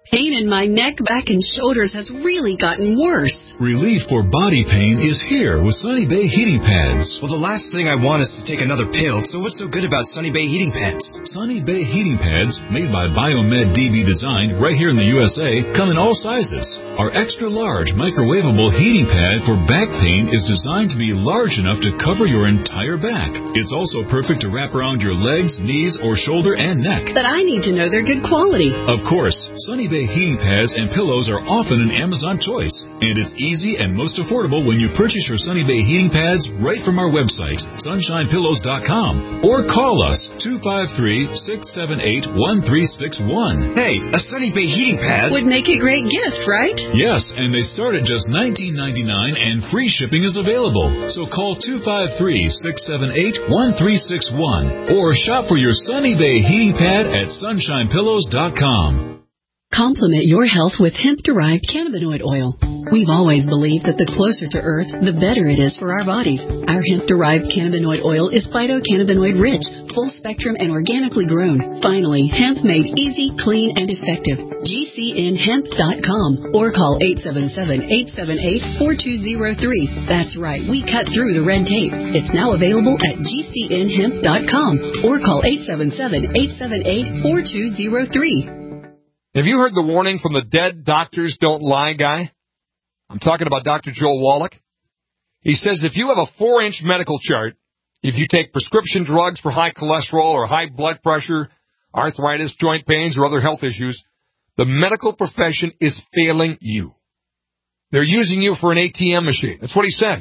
Pain in my neck, back, and shoulders has really gotten worse. Relief for body pain is here with Sunny Bay heating pads. Well, the last thing I want is to take another pill, so what's so good about Sunny Bay heating pads? Sunny Bay heating pads, made by Biomed D B Design right here in the U S A, come in all sizes. Our extra large microwavable heating pad for back pain is designed to be large enough to cover your entire back. It's also perfect to wrap around your legs, knees, or shoulder and neck. But I need to know they're good quality. Of course, Sunny Bay heating pads and pillows are often an Amazon choice, and it's easy and most affordable when you purchase your Sunny Bay heating pads right from our website, sunshine pillows dot com, or call us two five three, six seven eight, one three six one. Hey, a Sunny Bay heating pad would make a great gift, right? Yes, and they start at just nineteen ninety-nine and free shipping is available. So call two five three, six seven eight, one three six one or shop for your Sunny Bay heating pad at sunshine pillows dot com. Complement your health with hemp-derived cannabinoid oil. We've always believed that the closer to Earth, the better it is for our bodies. Our hemp-derived cannabinoid oil is phytocannabinoid rich, full spectrum, and organically grown. Finally, hemp made easy, clean, and effective. G C N hemp dot com or call eight seven seven, eight seven eight, four two zero three. That's right, we cut through the red tape. It's now available at G C N hemp dot com or call eight seven seven, eight seven eight, four two zero three. Have you heard the warning from the dead doctors don't lie guy? I'm talking about Doctor Joel Wallach. He says if you have a four-inch medical chart, if you take prescription drugs for high cholesterol or high blood pressure, arthritis, joint pains, or other health issues, the medical profession is failing you. They're using you for an A T M machine. That's what he says.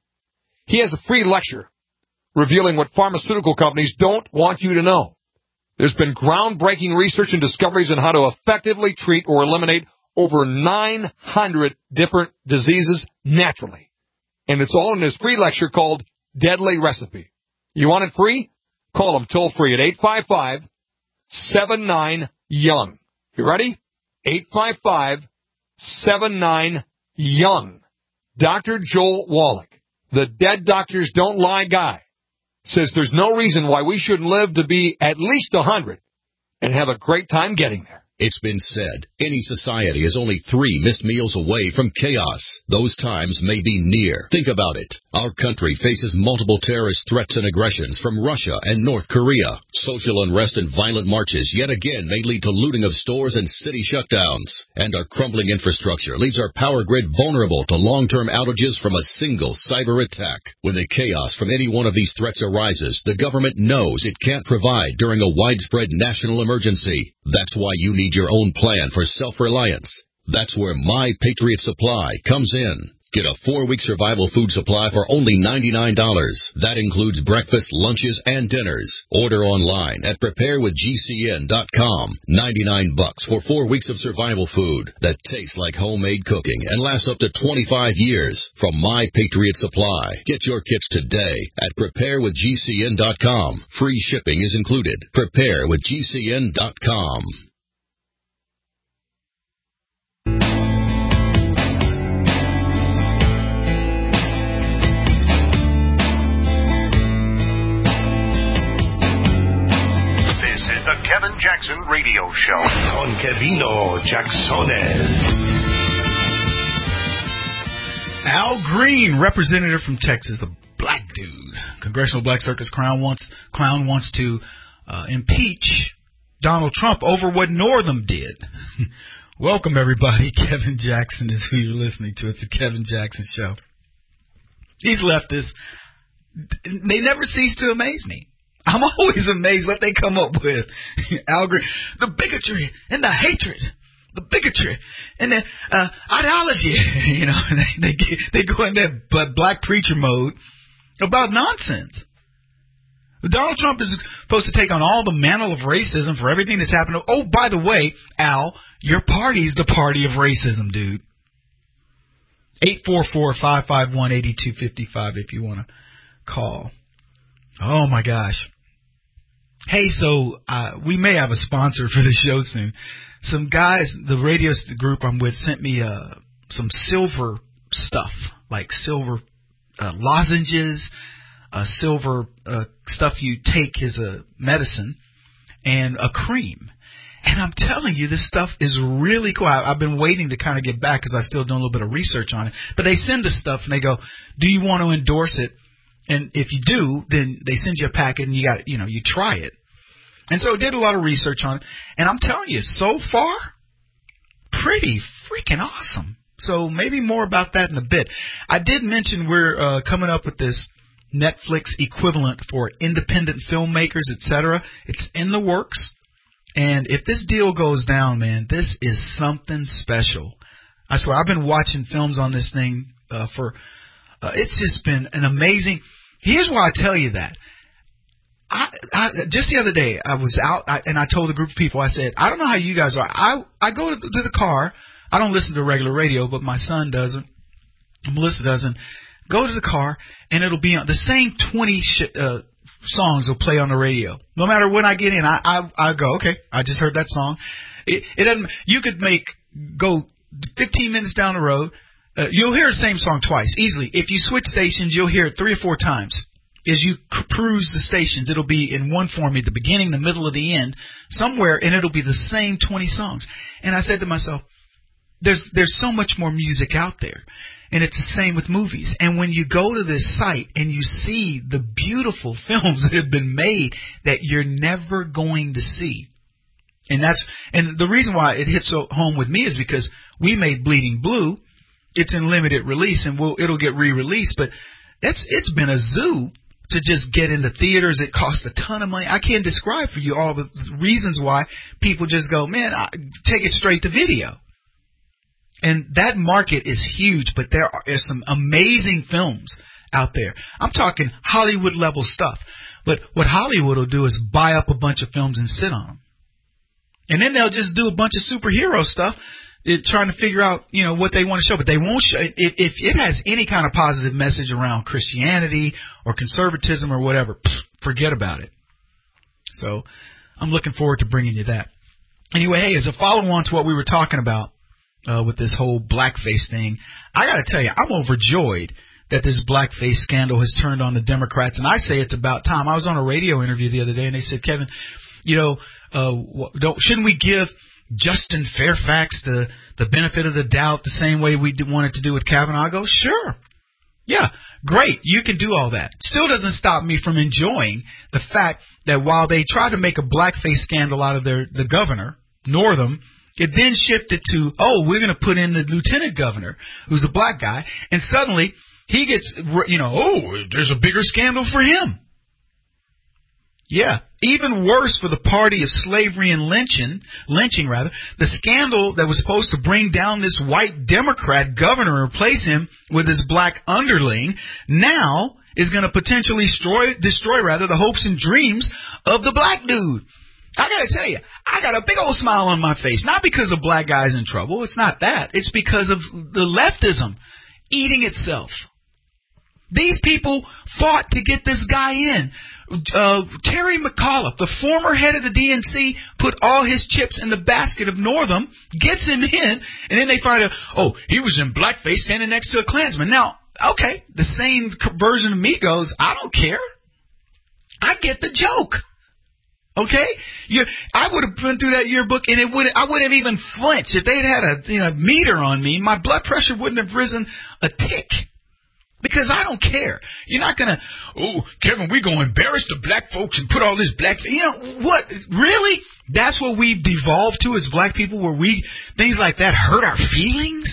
He has a free lecture revealing what pharmaceutical companies don't want you to know. There's been groundbreaking research and discoveries on how to effectively treat or eliminate over nine hundred different diseases naturally. And it's all in his free lecture called Deadly Recipe. You want it free? Call him toll free at eight five five, seven nine, young. You ready? eight five five, seven nine, young. Doctor Joel Wallach, the dead doctors don't lie guy, says there's no reason why we shouldn't live to be at least one hundred and have a great time getting there. It's been said, any society is only three missed meals away from chaos. Those times may be near. Think about it. Our country faces multiple terrorist threats and aggressions from Russia and North Korea. Social unrest and violent marches yet again may lead to looting of stores and city shutdowns. And our crumbling infrastructure leaves our power grid vulnerable to long-term outages from a single cyber attack. When the chaos from any one of these threats arises, the government knows it can't provide during a widespread national emergency. That's why you need your own plan for self-reliance. That's where My Patriot Supply comes in. Get a four-week survival food supply for only ninety-nine dollars. That includes breakfast, lunches, and dinners. Order online at prepare with G C N dot com. ninety-nine bucks for four weeks of survival food that tastes like homemade cooking and lasts up to twenty-five years from My Patriot Supply. Get your kits today at prepare with G C N dot com. Free shipping is included. prepare with G C N dot com. The Kevin Jackson Radio Show. Con Kevino Jacksones. Al Green, representative from Texas, a black dude. Congressional Black Circus clown wants, clown wants to uh, impeach Donald Trump over what Northam did. Welcome, everybody. Kevin Jackson is who you're listening to. It's the Kevin Jackson Show. These leftists, they never cease to amaze me. I'm always amazed what they come up with. Al Green, the bigotry and the hatred, the bigotry and the uh, ideology. You know, they they, get, they go in that black preacher mode about nonsense. Donald Trump is supposed to take on all the mantle of racism for everything that's happened. Oh, by the way, Al, your party's the party of racism, dude. eight four four, five five one, eight two five five if you want to call. Oh, my gosh. Hey, so uh, we may have a sponsor for the show soon. Some guys, the radio group I'm with, sent me uh, some silver stuff, like silver uh, lozenges, uh, silver uh, stuff you take as a medicine, and a cream. And I'm telling you, this stuff is really cool. I, I've been waiting to kind of get back because I still doing a little bit of research on it. But they send us stuff and they go, do you want to endorse it? And if you do, then they send you a packet and you got, you know, you try it. And so I did a lot of research on it. And I'm telling you, so far, pretty freaking awesome. So maybe more about that in a bit. I did mention we're uh, coming up with this Netflix equivalent for independent filmmakers, et cetera. It's in the works. And if this deal goes down, man, this is something special. I swear, I've been watching films on this thing uh, for, uh, it's just been an amazing, here's why I tell you that. I, I just the other day, I was out I, and I told a group of people, I said, I don't know how you guys are. I, I go to, to the car. I don't listen to regular radio, but my son doesn't. Melissa doesn't. Go to the car, and it'll be on the same twenty sh- uh, songs will play on the radio. No matter when I get in, I, I I go, okay, I just heard that song. It, it doesn't. You could make go fifteen minutes down the road. Uh, you'll hear the same song twice easily. If you switch stations, you'll hear it three or four times. As you cruise the stations, it'll be in one form at the beginning, the middle, or the end, somewhere, and it'll be the same twenty songs. And I said to myself, there's there's so much more music out there. And it's the same with movies. And when you go to this site and you see the beautiful films that have been made that you're never going to see. And that's and the reason why it hits so home with me is because we made Bleeding Blue. It's in limited release and we'll, it'll get re-released. But it's it's been a zoo to just get into theaters. It costs a ton of money. I can't describe for you all the reasons why people just go, man, I, take it straight to video. And that market is huge, but there are some amazing films out there. I'm talking Hollywood-level stuff. But what Hollywood will do is buy up a bunch of films and sit on them. And then they'll just do a bunch of superhero stuff, it, trying to figure out, you know, what they want to show. But they won't show it. If it has any kind of positive message around Christianity or conservatism or whatever, pff, forget about it. So I'm looking forward to bringing you that. Anyway, hey, as a follow-on to what we were talking about, Uh, with this whole blackface thing, I got to tell you, I'm overjoyed that this blackface scandal has turned on the Democrats, and I say it's about time. I was on a radio interview the other day, and they said, Kevin, you know, uh, don't, shouldn't we give Justin Fairfax the, the benefit of the doubt the same way we wanted to do with Kavanaugh? I go, sure. Yeah, great. You can do all that. Still doesn't stop me from enjoying the fact that while they try to make a blackface scandal out of their the governor, Northam, it then shifted to, oh, we're going to put in the lieutenant governor, who's a black guy, and suddenly he gets, you know, oh, there's a bigger scandal for him. Yeah, even worse for the party of slavery and lynching, lynching rather, the scandal that was supposed to bring down this white Democrat governor and replace him with his black underling, now is going to potentially destroy, destroy rather, the hopes and dreams of the black dude. I got to tell you, I got a big old smile on my face, not because a black guy's in trouble. It's not that. It's because of the leftism eating itself. These people fought to get this guy in. Uh, Terry McAuliffe, the former head of the D N C, put all his chips in the basket of Northam, gets him in, and then they find out, oh, he was in blackface standing next to a Klansman. Now, okay, the sane version of me goes, I don't care. I get the joke. Okay, you, I would have been through that yearbook, and it would I would have even flinched if they'd had a you know meter on me. My blood pressure wouldn't have risen a tick because I don't care. You're not gonna, oh, Kevin, we're gonna embarrass the black folks and put all this black. You know what? Really? That's what we've devolved to as black people, where we things like that hurt our feelings.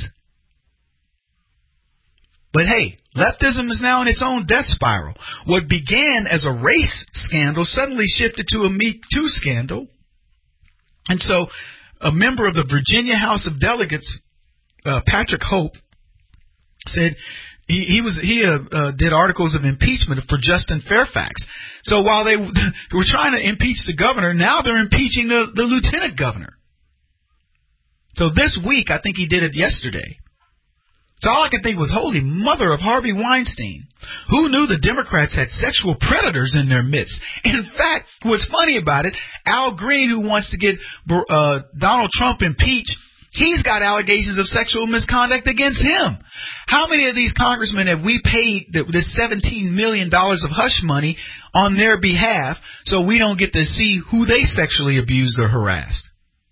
But hey, leftism is now in its own death spiral. What began as a race scandal suddenly shifted to a Me Too scandal. And so a member of the Virginia House of Delegates, uh, Patrick Hope, said he, he was he uh, uh, did articles of impeachment for Justin Fairfax. So while they were trying to impeach the governor, now they're impeaching the, the lieutenant governor. So this week, I think he did it yesterday. So all I could think was, holy mother of Harvey Weinstein. Who knew the Democrats had sexual predators in their midst? In fact, what's funny about it, Al Green, who wants to get uh, Donald Trump impeached, he's got allegations of sexual misconduct against him. How many of these congressmen have we paid this seventeen million dollars of hush money on their behalf so we don't get to see who they sexually abused or harassed?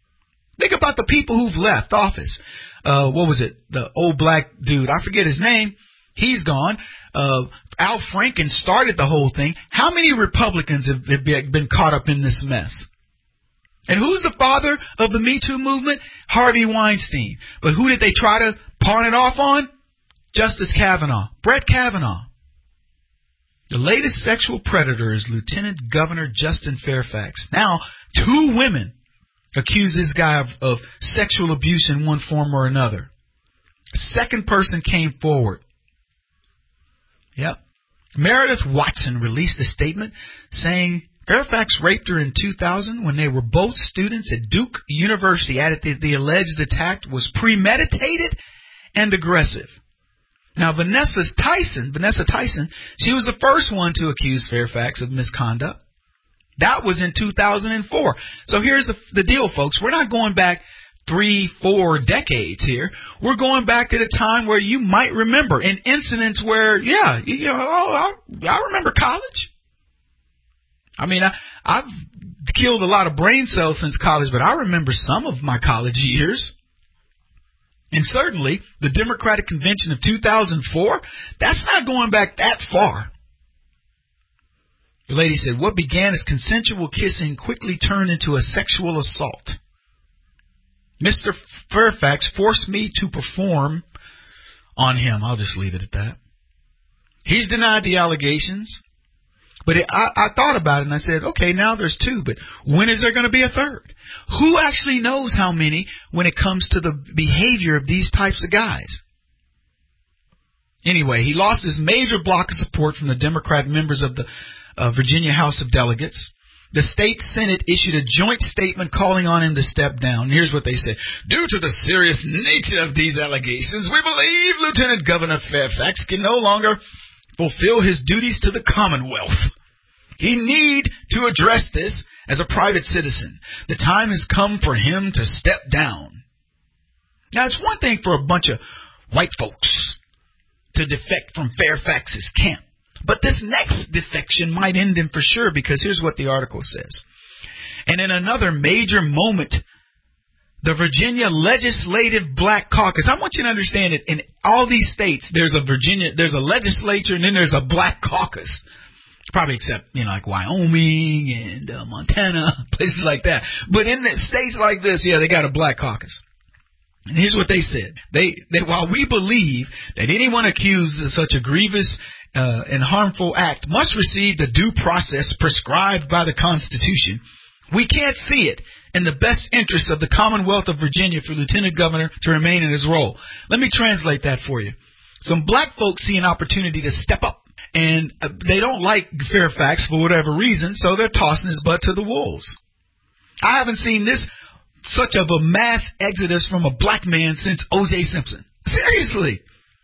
Think about the people who've left office. Uh, what was it? The old black dude. I forget his name. He's gone. Uh, Al Franken started the whole thing. How many Republicans have, have been caught up in this mess? And who's the father of the Me Too movement? Harvey Weinstein. But who did they try to pawn it off on? Justice Kavanaugh. Brett Kavanaugh. The latest sexual predator is Lieutenant Governor Justin Fairfax. Now, two women accuse this guy of, of sexual abuse in one form or another. A second person came forward. Yep. Meredith Watson released a statement saying Fairfax raped her in two thousand when they were both students at Duke University. Added that the alleged attack was premeditated and aggressive. Now, Vanessa Tyson, Vanessa Tyson, she was the first one to accuse Fairfax of misconduct. That was in two thousand four. So here's the, the deal, folks. We're not going back three, four decades here. We're going back at a time where you might remember in incidents where, yeah, you know, oh, I, I remember college. I mean, I, I've killed a lot of brain cells since college, but I remember some of my college years. And certainly the Democratic Convention of two thousand four, that's not going back that far. The lady said, what began as consensual kissing quickly turned into a sexual assault. Mister Fairfax forced me to perform on him. I'll just leave it at that. He's denied the allegations. But it, I, I thought about it and I said, okay, now there's two, but when is there going to be a third? Who actually knows how many when it comes to the behavior of these types of guys? Anyway, he lost his major block of support from the Democrat members of the uh, Virginia House of Delegates. The state Senate issued a joint statement calling on him to step down. Here's what they said. Due to the serious nature of these allegations, we believe Lieutenant Governor Fairfax can no longer fulfill his duties to the Commonwealth. He need to address this as a private citizen. The time has come for him to step down. Now, it's one thing for a bunch of white folks to defect from Fairfax's camp. But this next defection might end him for sure, because here's what the article says. And in another major moment, the Virginia Legislative Black Caucus. I want you to understand that in all these states, there's a Virginia, there's a legislature, and then there's a Black Caucus. Probably except, you know, like Wyoming and uh, Montana, places like that. But in the states like this, yeah, they got a Black Caucus. And here's what they said. They, that while we believe that anyone accused of such a grievous uh, and harmful act must receive the due process prescribed by the Constitution, we can't see it in the best interest of the Commonwealth of Virginia for Lieutenant Governor to remain in his role. Let me translate that for you. Some black folks see an opportunity to step up, and they don't like Fairfax for whatever reason, so they're tossing his butt to the wolves. I haven't seen this such of a mass exodus from a black man since O J Simpson. Seriously.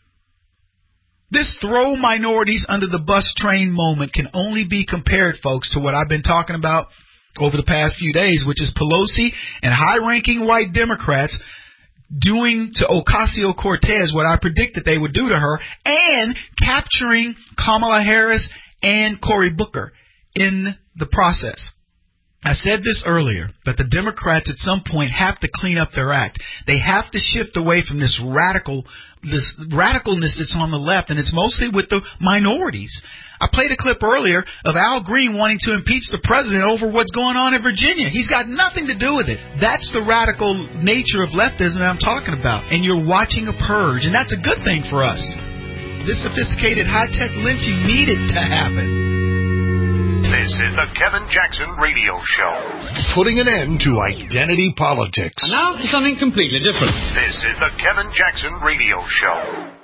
This throw minorities under the bus train moment can only be compared, folks, to what I've been talking about over the past few days, which is Pelosi and high-ranking white Democrats doing to Ocasio-Cortez what I predicted they would do to her, and capturing Kamala Harris and Cory Booker in the process. I said this earlier, that the Democrats at some point have to clean up their act. They have to shift away from this radical, this radicalness that's on the left, and it's mostly with the minorities. I played a clip earlier of Al Green wanting to impeach the president over what's going on in Virginia. He's got nothing to do with it. That's the radical nature of leftism I'm talking about. And you're watching a purge, and that's a good thing for us. This sophisticated high-tech lynching needed to happen. This is the Kevin Jackson Radio Show. Putting an end to identity politics. And now for something completely different. This is the Kevin Jackson Radio Show.